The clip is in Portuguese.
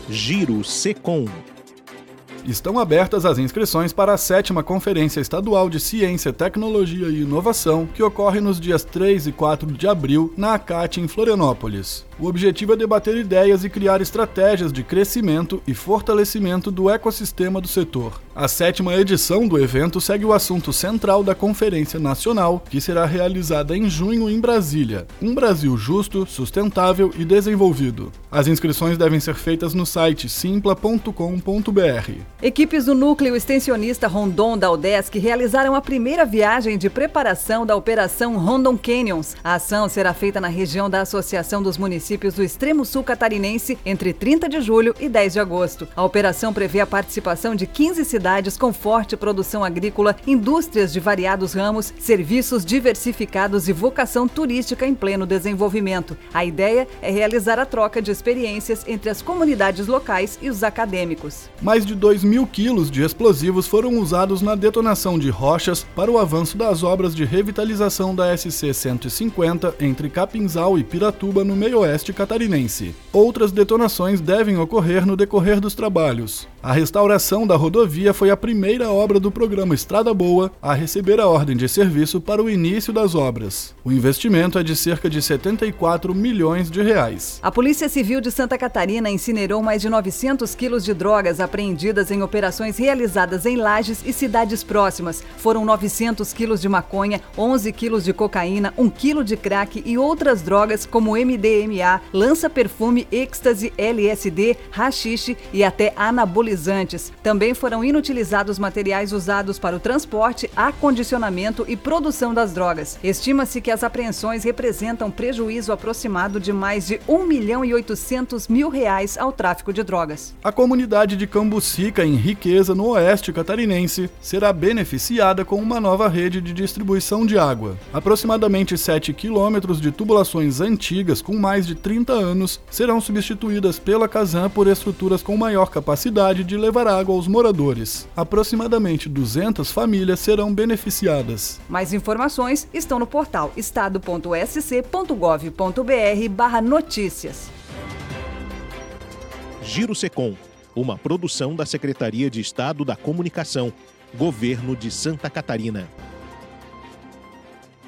Giro Secom. Estão abertas as inscrições para a 7ª Conferência Estadual de Ciência, Tecnologia e Inovação, que ocorre nos dias 3 e 4 de abril, na ACAT, em Florianópolis. O objetivo é debater ideias e criar estratégias de crescimento e fortalecimento do ecossistema do setor. A 7ª edição do evento segue o assunto central da Conferência Nacional, que será realizada em junho em Brasília. Um Brasil justo, sustentável e desenvolvido. As inscrições devem ser feitas no site simpla.com.br. Equipes do Núcleo Extensionista Rondon da UDESC realizaram a primeira viagem de preparação da Operação Rondon Canyons. A ação será feita na região da Associação dos Municípios do Extremo Sul Catarinense entre 30 de julho e 10 de agosto. A operação prevê a participação de 15 cidades com forte produção agrícola, indústrias de variados ramos, serviços diversificados e vocação turística em pleno desenvolvimento. A ideia é realizar a troca de experiências entre as comunidades locais e os acadêmicos. Mais de 2.000 quilos de explosivos foram usados na detonação de rochas para o avanço das obras de revitalização da SC-150 entre Capinzal e Piratuba, no meio-oeste catarinense. Outras detonações devem ocorrer no decorrer dos trabalhos. A restauração da rodovia foi a primeira obra do programa Estrada Boa a receber a ordem de serviço para o início das obras. O investimento é de cerca de 74 milhões de reais. A Polícia Civil de Santa Catarina incinerou mais de 900 quilos de drogas apreendidas em operações realizadas em Lages e cidades próximas. Foram 900 quilos de maconha, 11 quilos de cocaína, 1 quilo de crack e outras drogas como MDMA, lança-perfume, êxtase, LSD, haxixe e até anabolizantes. Também foram inutilizados materiais usados para o transporte, acondicionamento e produção das drogas. Estima-se que as apreensões representam prejuízo aproximado de mais de R$1.800.000 ao tráfico de drogas. A comunidade de Cambucica, em Riqueza, no oeste catarinense, será beneficiada com uma nova rede de distribuição de água. Aproximadamente 7 quilômetros de tubulações antigas com mais de 30 anos serão substituídas pela Casan por estruturas com maior capacidade de levar água aos moradores. Aproximadamente 200 famílias serão beneficiadas. Mais informações estão no portal estado.sc.gov.br/notícias. Giro Secom, uma produção da Secretaria de Estado da Comunicação, Governo de Santa Catarina.